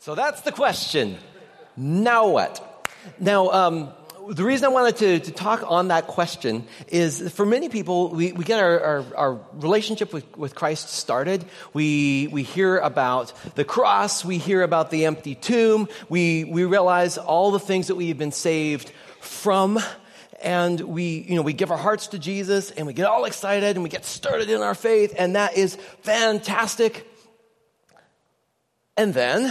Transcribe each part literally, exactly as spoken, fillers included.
So that's the question. Now what? Now, um, the reason I wanted to, to talk on that question is for many people, we, we get our, our, our relationship with, with Christ started. We we hear about the cross. We hear about the empty tomb. We we realize all the things that we have been saved from. And we, you know, we give our hearts to Jesus and we get all excited and we get started in our faith. And that is fantastic. And then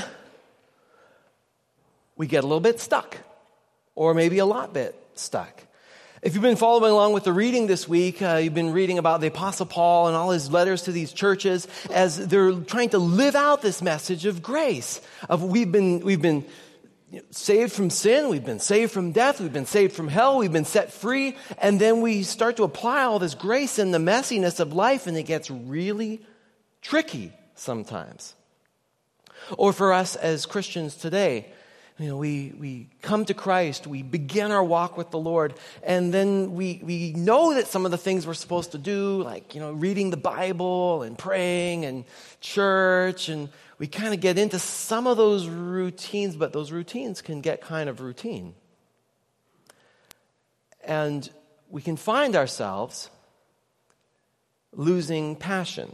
we get a little bit stuck. Or maybe a lot bit stuck. If you've been following along with the reading this week, uh, you've been reading about the Apostle Paul and all his letters to these churches as they're trying to live out this message of grace. Of we've been we've been you know, saved from sin, we've been saved from death, we've been saved from hell, we've been set free, and then we start to apply all this grace in the messiness of life, and it gets really tricky sometimes. Or for us as Christians today, You know, we, we come to Christ, we begin our walk with the Lord, and then we, we know that some of the things we're supposed to do, like, you know, reading the Bible and praying and church, and we kind of get into some of those routines, but those routines can get kind of routine. And we can find ourselves losing passion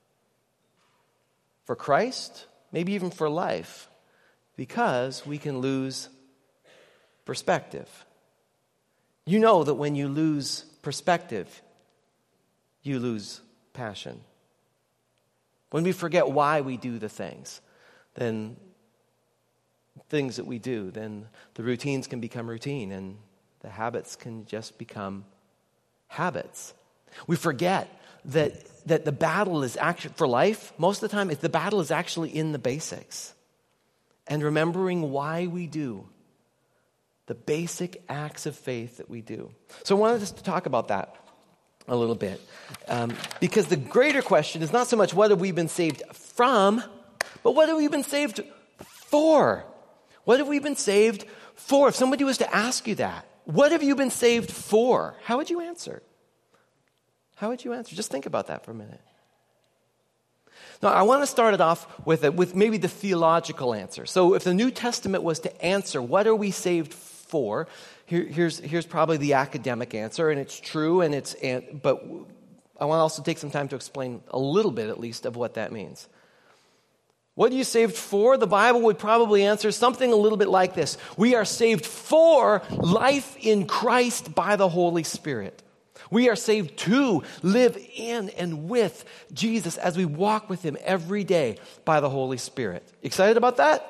for Christ, maybe even for life. Because we can lose perspective. You know that when you lose perspective, you lose passion. When we forget why we do the things, then things that we do, then the routines can become routine and the habits can just become habits. We forget that, that the battle is actually, for life, most of the time, the battle is actually in the basics. And remembering why we do the basic acts of faith that we do. So I wanted us to talk about that a little bit. Um, because the greater question is not so much what have we been saved from, but what have we been saved for? What have we been saved for? If somebody was to ask you that, what have you been saved for? How would you answer? How would you answer? Just think about that for a minute. Now, I want to start it off with a, with maybe the theological answer. So if the New Testament was to answer, what are we saved for? Here, here's, here's probably the academic answer, and it's true, and it's, and, but I want to also take some time to explain a little bit, at least, of what that means. What are you saved for? The Bible would probably answer something a little bit like this. We are saved for life in Christ by the Holy Spirit. We are saved to live in and with Jesus as we walk with him every day by the Holy Spirit. Excited about that?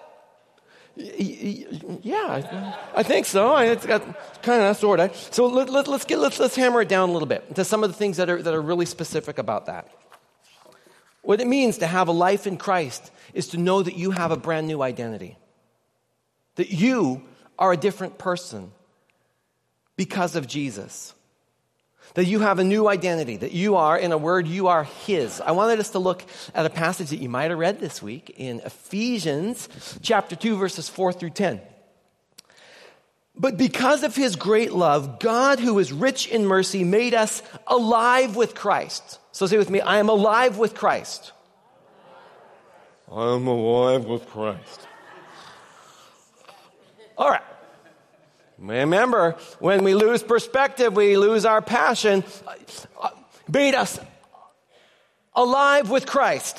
Yeah, I think so. It's got kind of sort of. So let, let, let's get let's let's hammer it down a little bit to some of the things that are that are really specific about that. What it means to have a life in Christ is to know that you have a brand new identity. That you are a different person because of Jesus. That you have a new identity, that you are, in a word, you are his. I wanted us to look at a passage that you might have read this week in Ephesians chapter two, verses four through ten. But because of his great love, God, who is rich in mercy, made us alive with Christ. So say with me, I am alive with Christ. I am alive with Christ. All right. Remember, when we lose perspective, we lose our passion. Made us alive with Christ.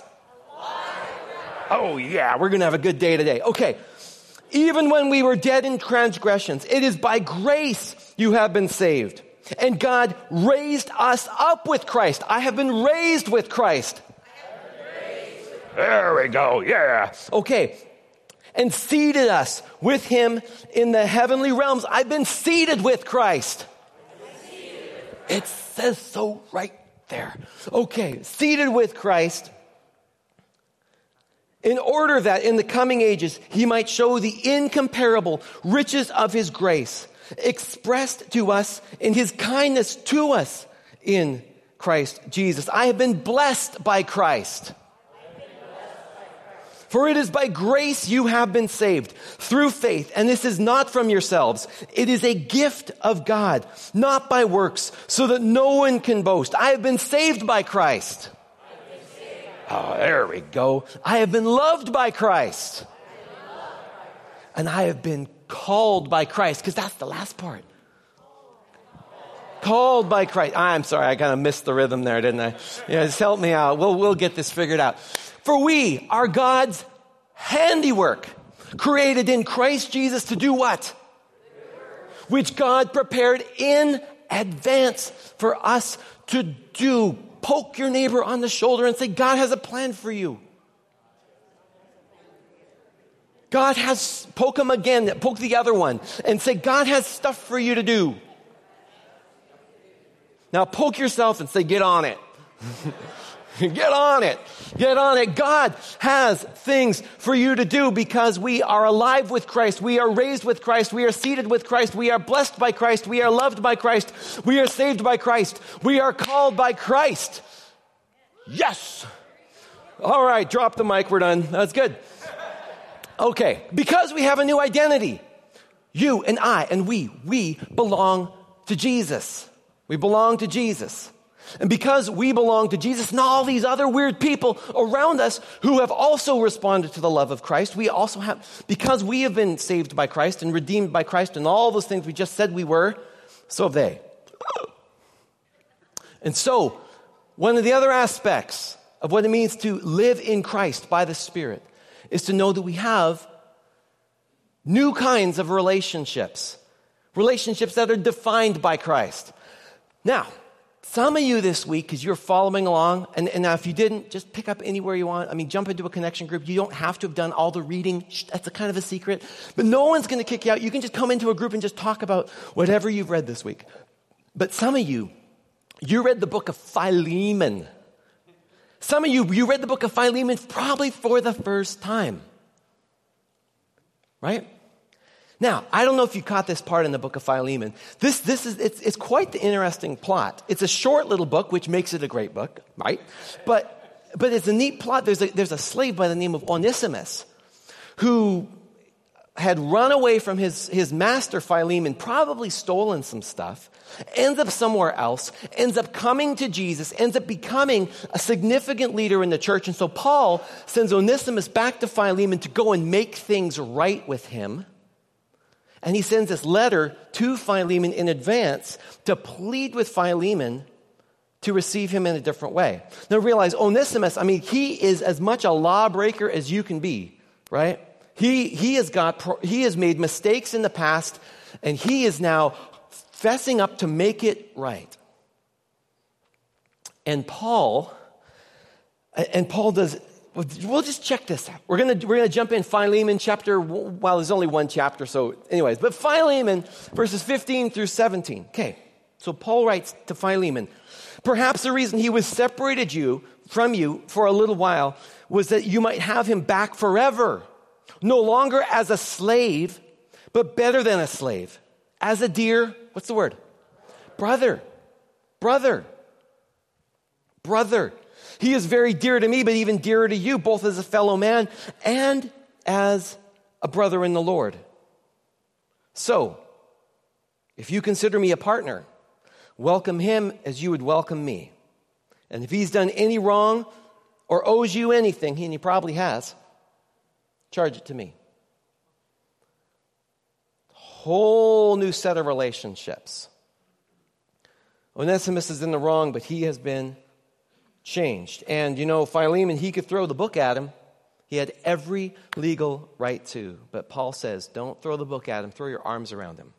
Oh yeah, we're going to have a good day today. Okay. Even when we were dead in transgressions, it is by grace you have been saved. And God raised us up with Christ. I have been raised with Christ. There we go. Yeah. Okay. And seated us with him in the heavenly realms. I've been seated with Christ. It says so right there. Okay, seated with Christ in order that in the coming ages he might show the incomparable riches of his grace expressed to us in his kindness to us in Christ Jesus. I have been blessed by Christ. For it is by grace you have been saved through faith, and this is not from yourselves. It is a gift of God, not by works, so that no one can boast. I have been saved by Christ. Oh, there we go. I have been loved by Christ. And I have been called by Christ, because that's the last part. Called by Christ. I'm sorry, I kind of missed the rhythm there, didn't I? Yeah, just help me out. We'll, we'll get this figured out. For we are God's handiwork, created in Christ Jesus to do what? Which God prepared in advance for us to do. Poke your neighbor on the shoulder and say, God has a plan for you. God has, poke him again, poke the other one, and say, God has stuff for you to do. Now poke yourself and say, get on it. Get on it. Get on it. God has things for you to do because we are alive with Christ. We are raised with Christ. We are seated with Christ. We are blessed by Christ. We are loved by Christ. We are saved by Christ. We are called by Christ. Yes. All right, drop the mic. We're done. That's good. Okay, because we have a new identity. You and I and we, we belong to Jesus. We belong to Jesus. And because we belong to Jesus and all these other weird people around us who have also responded to the love of Christ, we also have, because we have been saved by Christ and redeemed by Christ and all those things we just said we were, so have they. And so, one of the other aspects of what it means to live in Christ by the Spirit is to know that we have new kinds of relationships. Relationships that are defined by Christ. Now, some of you this week, because you're following along, and, and now if you didn't, just pick up anywhere you want. I mean, jump into a connection group. You don't have to have done all the reading. Shh, that's a kind of a secret. But no one's going to kick you out. You can just come into a group and just talk about whatever you've read this week. But some of you, you read the book of Philemon. Some of you, you read the book of Philemon probably for the first time. Right? Now, I don't know if you caught this part in the book of Philemon. This, this is, it's, it's quite the interesting plot. It's a short little book, which makes it a great book, right? But, but it's a neat plot. There's a, there's a slave by the name of Onesimus who had run away from his, his master Philemon, probably stolen some stuff, ends up somewhere else, ends up coming to Jesus, ends up becoming a significant leader in the church. And so Paul sends Onesimus back to Philemon to go and make things right with him. And he sends this letter to Philemon in advance to plead with Philemon to receive him in a different way. Now realize Onesimus, I mean, he is as much a lawbreaker as you can be, right? He, he has got, he has made mistakes in the past, and he is now fessing up to make it right. And Paul, and Paul does, we'll just check this out. We're gonna we're gonna jump in Philemon chapter. Well, there's only one chapter, so anyways. But Philemon verses fifteen through seventeen. Okay, so Paul writes to Philemon, perhaps the reason he was separated you from you for a little while was that you might have him back forever, no longer as a slave, but better than a slave, as a dear. What's the word? Brother, brother, brother. He is very dear to me, but even dearer to you, both as a fellow man and as a brother in the Lord. So, if you consider me a partner, welcome him as you would welcome me. And if he's done any wrong or owes you anything, and he probably has, charge it to me. Whole new set of relationships. Onesimus is in the wrong, but he has been changed. And you know, Philemon, he could throw the book at him. He had every legal right to. But Paul says, don't throw the book at him. Throw your arms around him.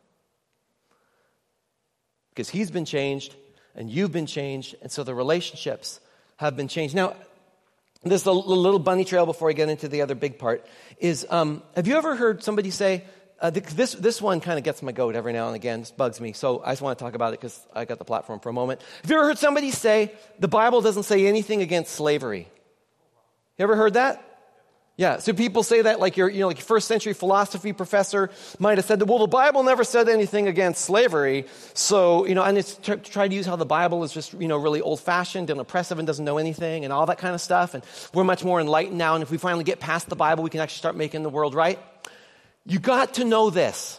Because he's been changed, and you've been changed, and so the relationships have been changed. Now, this little bunny trail before I get into the other big part is, um, have you ever heard somebody say, Uh, this this one kind of gets my goat every now and again. This bugs me. So I just want to talk about it because I got the platform for a moment. Have you ever heard somebody say, the Bible doesn't say anything against slavery? You ever heard that? Yeah. So people say that like your, you know, like first century philosophy professor might have said that, well, the Bible never said anything against slavery. So, you know, and it's to try to use how the Bible is just, you know, really old fashioned and oppressive and doesn't know anything and all that kind of stuff. And we're much more enlightened now. And if we finally get past the Bible, we can actually start making the world right. You got to know this.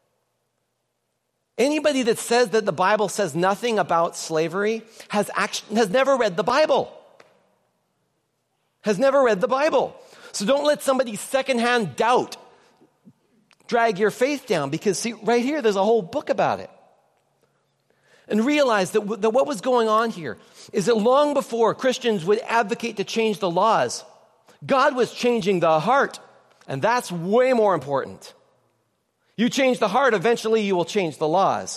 Anybody that says that the Bible says nothing about slavery has actually, has never read the Bible. Has never read the Bible. So don't let somebody's secondhand doubt drag your faith down, because see, right here, there's a whole book about it. And realize that, w- that what was going on here is that long before Christians would advocate to change the laws, God was changing the heart. And that's way more important. You change the heart, eventually you will change the laws.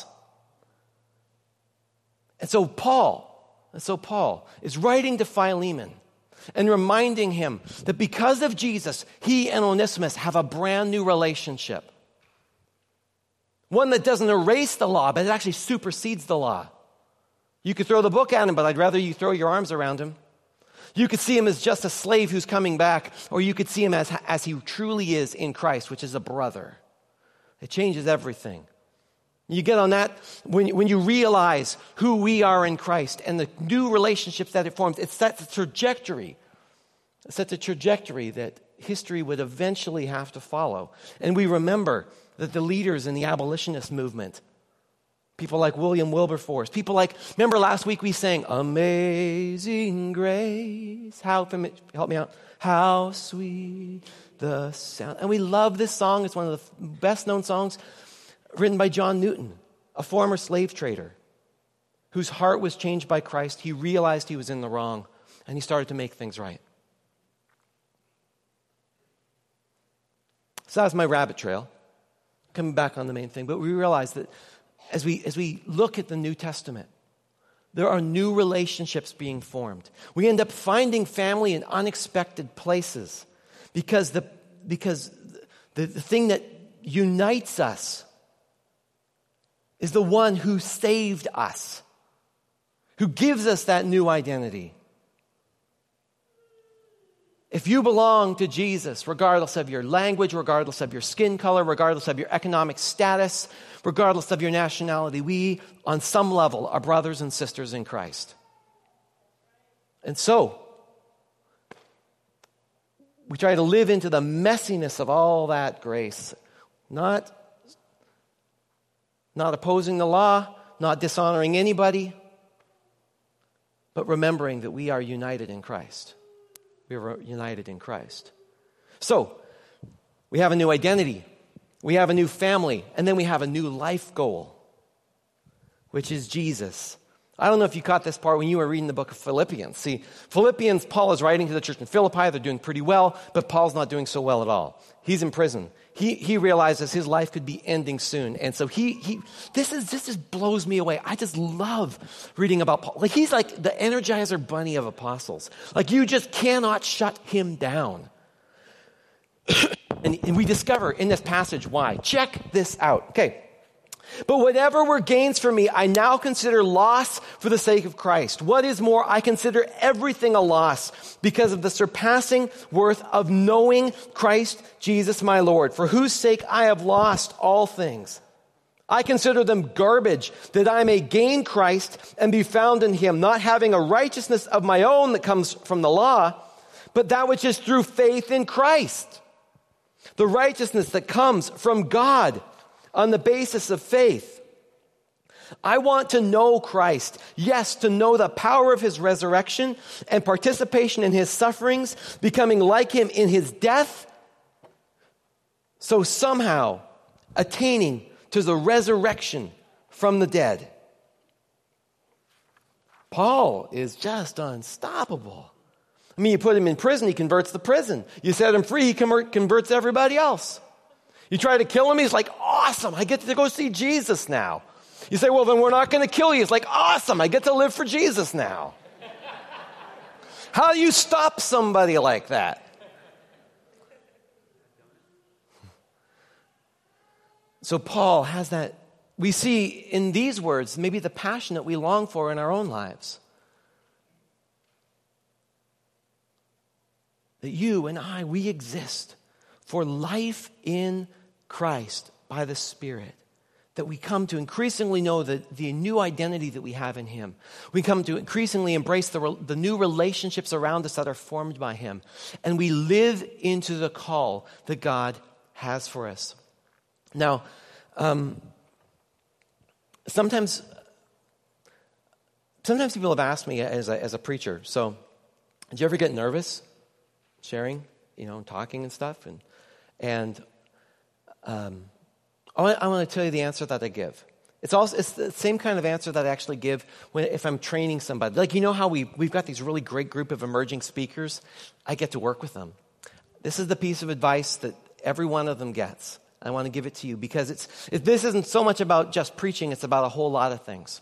And so Paul, and so Paul is writing to Philemon and reminding him that because of Jesus, he and Onesimus have a brand new relationship. One that doesn't erase the law, but it actually supersedes the law. You could throw the book at him, but I'd rather you throw your arms around him. You could see him as just a slave who's coming back, or you could see him as, as he truly is in Christ, which is a brother. It changes everything. You get on that when, when you realize who we are in Christ and the new relationships that it forms. It sets a trajectory. It sets a trajectory that history would eventually have to follow. And we remember that the leaders in the abolitionist movement, people like William Wilberforce, people like, remember last week we sang, Amazing Grace, how, help me out, how sweet the sound. And we love this song. It's one of the best known songs written by John Newton, a former slave trader whose heart was changed by Christ. He realized he was in the wrong, and he started to make things right. So that's my rabbit trail. Coming back on the main thing, but we realize that as we as we look at the New Testament, there are new relationships being formed. We end up finding family in unexpected places because the because the, the thing that unites us is the one who saved us, who gives us that new identity. If you belong to Jesus, regardless of your language, regardless of your skin color, regardless of your economic status, regardless of your nationality, we, on some level, are brothers and sisters in Christ. And so, we try to live into the messiness of all that grace, not, not opposing the law, not dishonoring anybody, but remembering that we are united in Christ. We are united in Christ. So, we have a new identity. We have a new family. And then we have a new life goal, which is Jesus. I don't know if you caught this part when you were reading the book of Philippians. See, Philippians, Paul is writing to the church in Philippi. They're doing pretty well, but Paul's not doing so well at all. He's in prison. He he realizes his life could be ending soon. And so he he this is this just blows me away. I just love reading about Paul. Like he's like the Energizer Bunny of apostles. Like you just cannot shut him down. and, and we discover in this passage why. Check this out. Okay. But whatever were gains for me, I now consider loss for the sake of Christ. What is more, I consider everything a loss because of the surpassing worth of knowing Christ Jesus my Lord, for whose sake I have lost all things. I consider them garbage, that I may gain Christ and be found in him, not having a righteousness of my own that comes from the law, but that which is through faith in Christ. The righteousness that comes from God on the basis of faith. I want to know Christ. Yes, to know the power of his resurrection and participation in his sufferings, becoming like him in his death, so somehow attaining to the resurrection from the dead. Paul is just unstoppable. I mean, you put him in prison, he converts the prison. You set him free, he converts everybody else. You try to kill him, he's like, awesome, I get to go see Jesus now. You say, well, then we're not going to kill you. It's like, awesome, I get to live for Jesus now. How do you stop somebody like that? So Paul has that, we see in these words, maybe the passion that we long for in our own lives. That you and I, we exist for life in Christ by the Spirit, that we come to increasingly know the, the new identity that we have in him. We come to increasingly embrace the, the new relationships around us that are formed by him. And we live into the call that God has for us. Now, um, sometimes, sometimes people have asked me as a, as a preacher, so did you ever get nervous sharing, you know, talking and stuff? And And Um, I want, I want to tell you the answer that I give. It's also it's the same kind of answer that I actually give when if I'm training somebody. Like, you know how we, we've got these really great group of emerging speakers? I get to work with them. This is the piece of advice that every one of them gets. I want to give it to you because it's it, this isn't so much about just preaching. It's about a whole lot of things.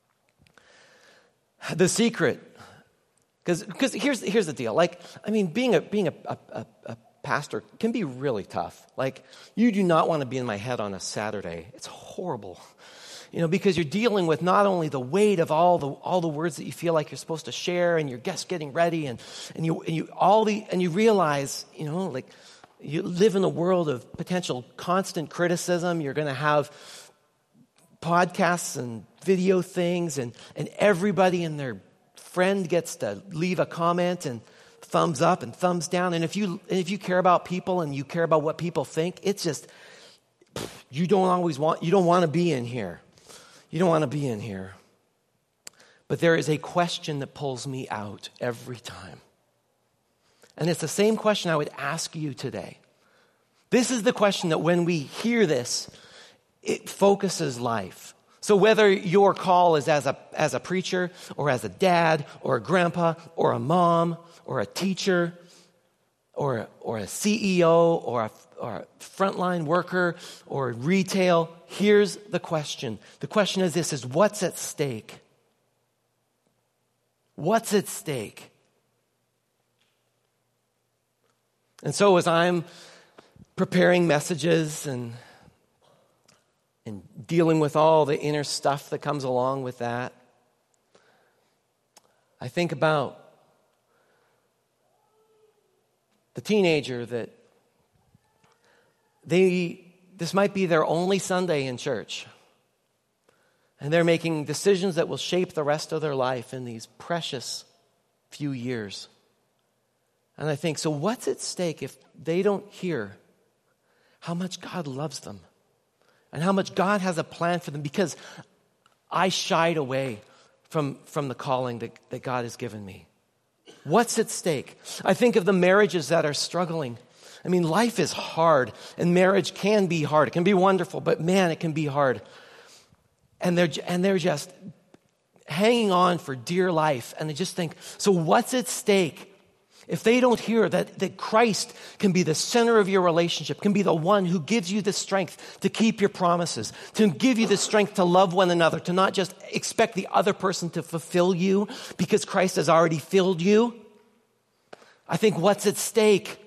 The secret, because because here's here's the deal. Like, I mean, being a being a, a, a pastor can be really tough. Like, you do not want to be in my head on a Saturday. It's horrible. You know, because you're dealing with not only the weight of all the all the words that you feel like you're supposed to share, and your guests getting ready, and and you and you all the and you realize, you know, like you live in a world of potential constant criticism. You're going to have podcasts and video things, and and everybody and their friend gets to leave a comment and thumbs up and thumbs down. And if you and if you care about people and you care about what people think, it's just you don't always want you don't want to be in here. You don't want to be in here. But there is a question that pulls me out every time. And it's the same question I would ask you today. This is the question that when we hear this, it focuses life. So whether your call is as a as a preacher or as a dad or a grandpa or a mom or a teacher or or a C E O or a or a frontline worker or retail, here's the question. The question is this, is what's at stake? What's at stake? And so as I'm preparing messages and and dealing with all the inner stuff that comes along with that, I think about the teenager that they, this might be their only Sunday in church. And they're making decisions that will shape the rest of their life in these precious few years. And I think, so what's at stake if they don't hear how much God loves them and how much God has a plan for them? Because I shied away from, from the calling that, that God has given me. What's at stake? I think of the marriages that are struggling. I mean, life is hard, and marriage can be hard. It can be wonderful, but man, it can be hard. And they're and they're just hanging on for dear life, and they just think, so what's at stake if they don't hear that, that Christ can be the center of your relationship, can be the one who gives you the strength to keep your promises, to give you the strength to love one another, to not just expect the other person to fulfill you because Christ has already filled you? I think what's at stake?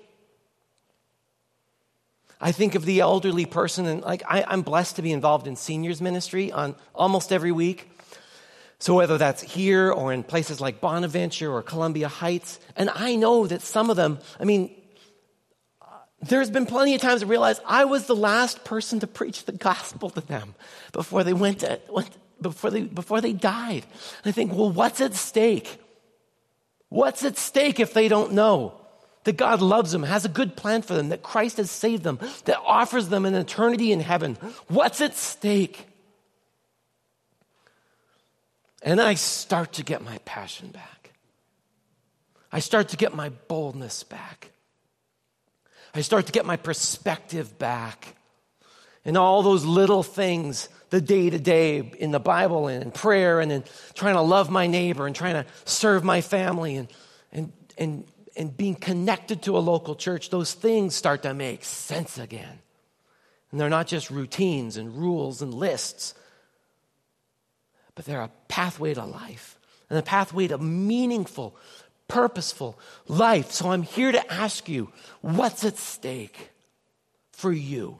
I think of the elderly person, and like I, I'm blessed to be involved in seniors ministry on almost every week. So whether that's here or in places like Bonaventure or Columbia Heights, and I know that some of them, I mean, there's been plenty of times I realized I was the last person to preach the gospel to them before they went to, went, before they before they died. And I think, well, what's at stake? What's at stake if they don't know that God loves them, has a good plan for them, that Christ has saved them, that offers them an eternity in heaven? What's at stake? And I start to get my passion back. I start to get my boldness back. I start to get my perspective back. And all those little things, the day-to-day in the Bible and in prayer and in trying to love my neighbor and trying to serve my family and and and and being connected to a local church, those things start to make sense again. And they're not just routines and rules and lists, but they're a pathway to life and a pathway to meaningful, purposeful life. So I'm here to ask you, what's at stake for you?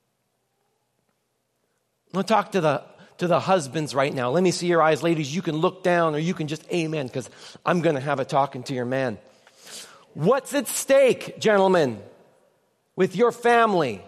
I'm going to talk to the to the husbands right now. Let me see your eyes, ladies. You can look down or you can just amen, because I'm going to have a talking to your man. What's at stake, gentlemen, with your family?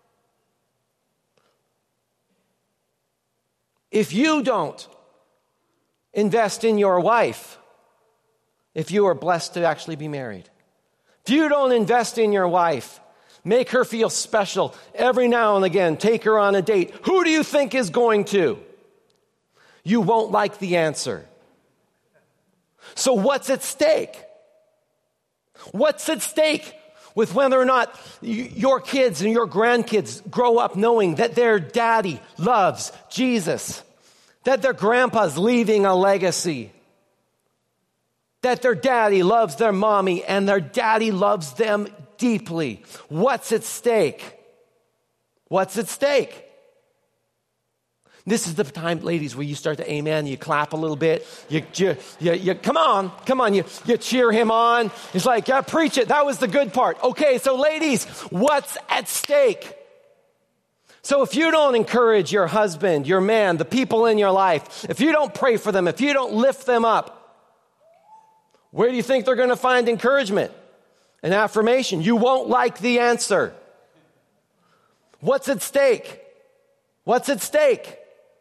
If you don't invest in your wife, if you are blessed to actually be married, if you don't invest in your wife, make her feel special every now and again, take her on a date, who do you think is going to? You won't like the answer. So what's at stake? What's at stake with whether or not your kids and your grandkids grow up knowing that their daddy loves Jesus, that their grandpa's leaving a legacy, that their daddy loves their mommy and their daddy loves them deeply. What's at stake? What's at stake? This is the time, ladies, where you start to amen, you clap a little bit, you, you, you, you come on, come on, you, you cheer him on. He's like, yeah, preach it. That was the good part. Okay, so ladies, what's at stake? So if you don't encourage your husband, your man, the people in your life, if you don't pray for them, if you don't lift them up, where do you think they're going to find encouragement and affirmation? You won't like the answer. What's at stake? What's at stake?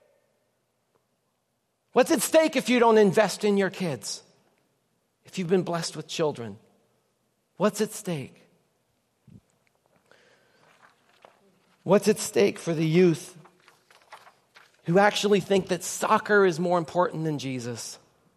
What's at stake if you don't invest in your kids? If you've been blessed with children, what's at stake? What's at stake for the youth who actually think that soccer is more important than Jesus?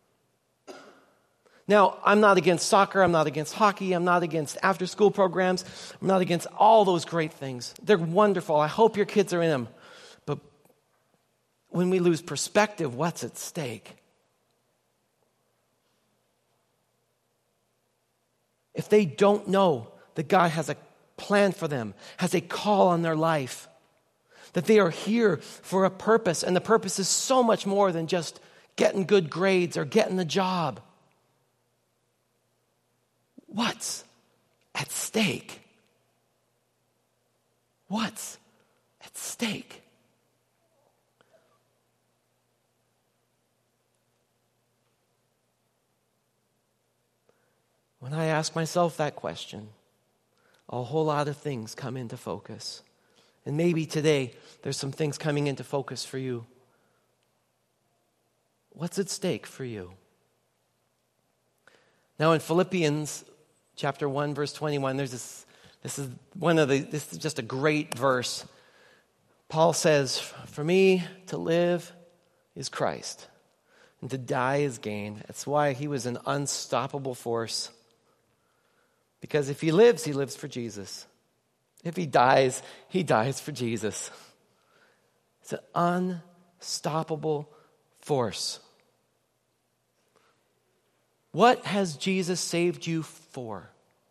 Now, I'm not against soccer, I'm not against hockey, I'm not against after-school programs, I'm not against all those great things. They're wonderful. I hope your kids are in them. But when we lose perspective, what's at stake? If they don't know that God has a plan for them, has a call on their life, that they are here for a purpose, and the purpose is so much more than just getting good grades or getting a job. What's at stake? What's at stake? When I ask myself that question, a whole lot of things come into focus. And maybe today there's some things coming into focus for you. What's at stake for you? Now in Philippians chapter one, verse twenty-one, there's this, this is one of the, this is just a great verse. Paul says, for me to live is Christ, and to die is gain. That's why he was an unstoppable force. Because if he lives, he lives for Jesus. If he dies, he dies for Jesus. It's an unstoppable force. What has Jesus saved you for?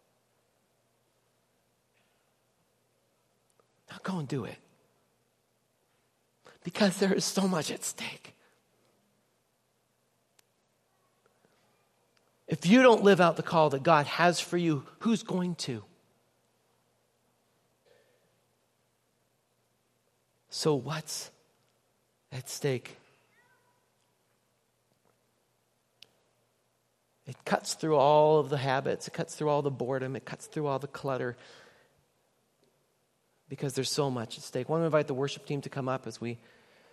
Now go and do it. Because there is so much at stake. If you don't live out the call that God has for you, who's going to? So what's at stake? It cuts through all of the habits. It cuts through all the boredom. It cuts through all the clutter. Because there's so much at stake. I want to invite the worship team to come up as we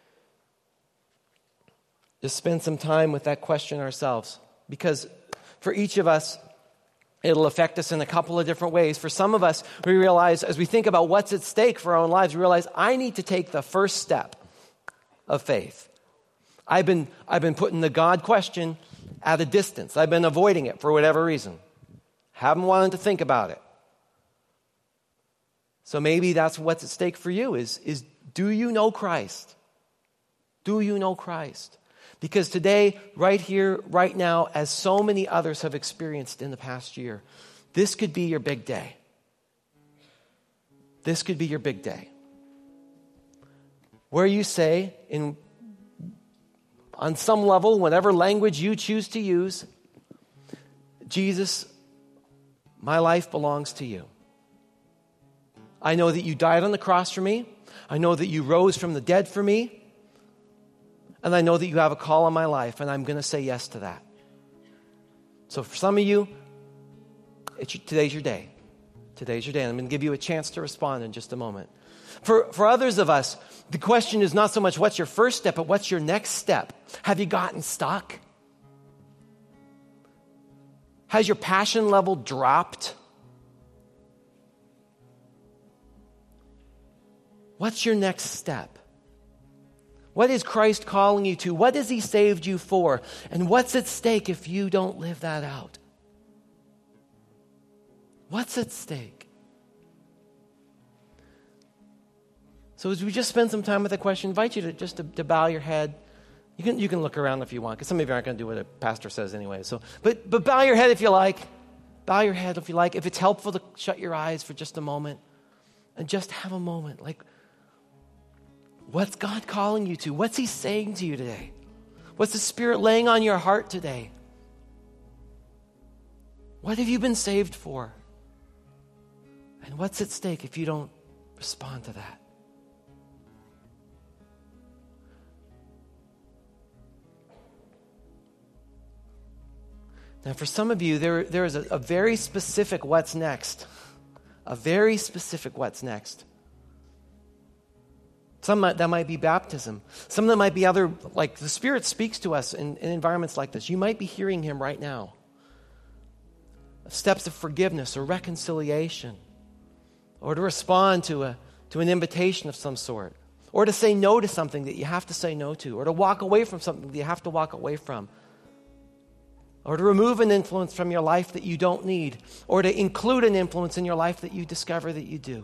just spend some time with that question ourselves. Because for each of us, it'll affect us in a couple of different ways. For some of us, we realize as we think about what's at stake for our own lives, we realize I need to take the first step of faith. I've been, I've been putting the God question at a distance. I've been avoiding it for whatever reason. Haven't wanted to think about it. So maybe that's what's at stake for you is, is do you know Christ? Do you know Christ? Because today, right here, right now, as so many others have experienced in the past year, this could be your big day. This could be your big day. Where you say, in on some level, whatever language you choose to use, Jesus, my life belongs to you. I know that you died on the cross for me. I know that you rose from the dead for me. And I know that you have a call on my life, and I'm going to say yes to that. So for some of you, it's, today's your day. Today's your day. And I'm going to give you a chance to respond in just a moment. For, for others of us, the question is not so much what's your first step, but what's your next step? Have you gotten stuck? Has your passion level dropped? What's your next step? What is Christ calling you to? What has he saved you for? And what's at stake if you don't live that out? What's at stake? So as we just spend some time with the question, I invite you to just to, to bow your head. You can you can look around if you want, because some of you aren't going to do what a pastor says anyway. So, but but bow your head if you like. Bow your head if you like. If it's helpful to shut your eyes for just a moment and just have a moment. Like, what's God calling you to? What's He saying to you today? What's the Spirit laying on your heart today? What have you been saved for? And what's at stake if you don't respond to that? Now, for some of you, there, there is a, a very specific what's next. A very specific what's next. Some might, that might be baptism. Some that might be other, like the Spirit speaks to us in, in environments like this. You might be hearing Him right now. Steps of forgiveness or reconciliation, or to respond to a to an invitation of some sort, or to say no to something that you have to say no to, or to walk away from something that you have to walk away from, or to remove an influence from your life that you don't need, or to include an influence in your life that you discover that you do.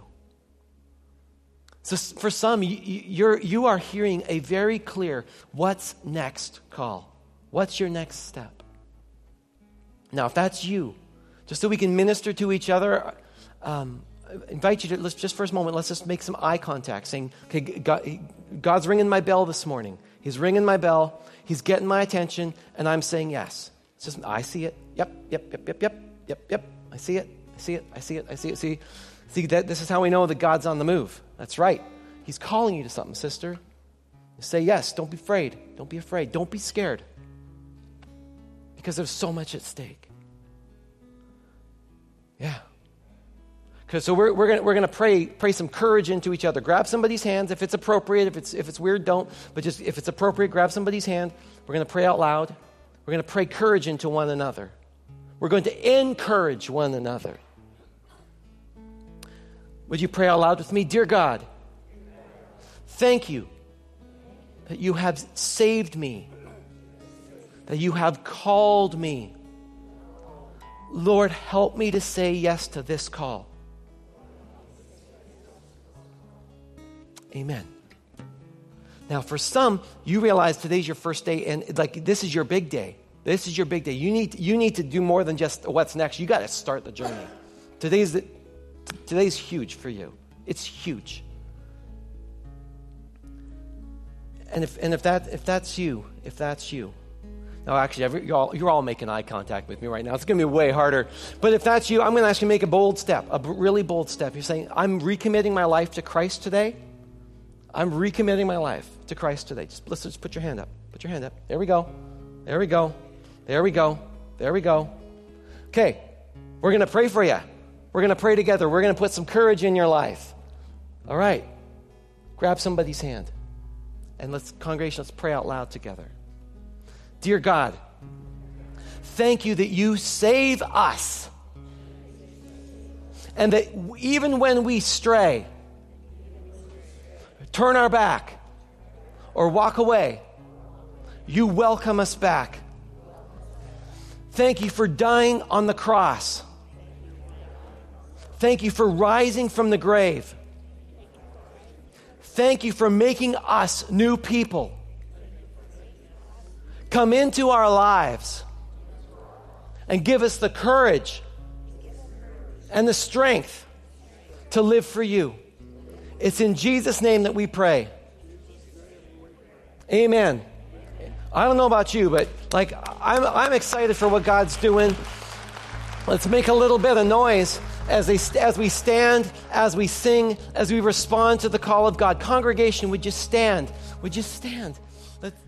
So for some, you, you're, you are hearing a very clear what's next call. What's your next step? Now, if that's you, just so we can minister to each other, um, I invite you to, let's just for a moment, let's just make some eye contact, saying, okay, God, God's ringing my bell this morning. He's ringing my bell. He's getting my attention, and I'm saying yes. It's just, I see it. Yep, yep, yep, yep, yep, yep, yep. I see it. I see it. I see it. I see it. See, see that this is how we know that God's on the move. That's right. He's calling you to something, sister. Say yes. Don't be afraid. Don't be afraid. Don't be scared. Because there's so much at stake. Yeah. Because so we're we're gonna we're gonna pray pray some courage into each other. Grab somebody's hands if it's appropriate. If it's if it's weird, don't. But just if it's appropriate, grab somebody's hand. We're gonna pray out loud. We're gonna pray courage into one another. We're going to encourage one another. Would you pray out loud with me? Dear God, thank you that you have saved me, that you have called me. Lord, help me to say yes to this call. Amen. Now, for some, you realize today's your first day, and like this is your big day. This is your big day. You need you need to do more than just what's next. You got to start the journey. Today's the, today's huge for you. It's huge. And if and if that if that's you, if that's you. No, actually, every, you're, all, you're all making eye contact with me right now. It's going to be way harder. But if that's you, I'm going to ask you to make a bold step, a b- really bold step. You're saying, I'm recommitting my life to Christ today. I'm recommitting my life to Christ today. Just, let's just put your hand up. Put your hand up. There we go. There we go. There we go. There we go. Okay, we're going to pray for you. We're going to pray together. We're going to put some courage in your life. All right. Grab somebody's hand. And let's, congregation, let's pray out loud together. Dear God, thank you that you save us. And that even when we stray, turn our back, or walk away, you welcome us back. Thank you for dying on the cross. Thank you for rising from the grave. Thank you for making us new people. Come into our lives and give us the courage and the strength to live for you. It's in Jesus' name that we pray. Amen. I don't know about you, but like I'm I'm excited for what God's doing. Let's make a little bit of noise as they as we stand, as we sing, as we respond to the call of God. Congregation, would you stand? Would you stand? Let's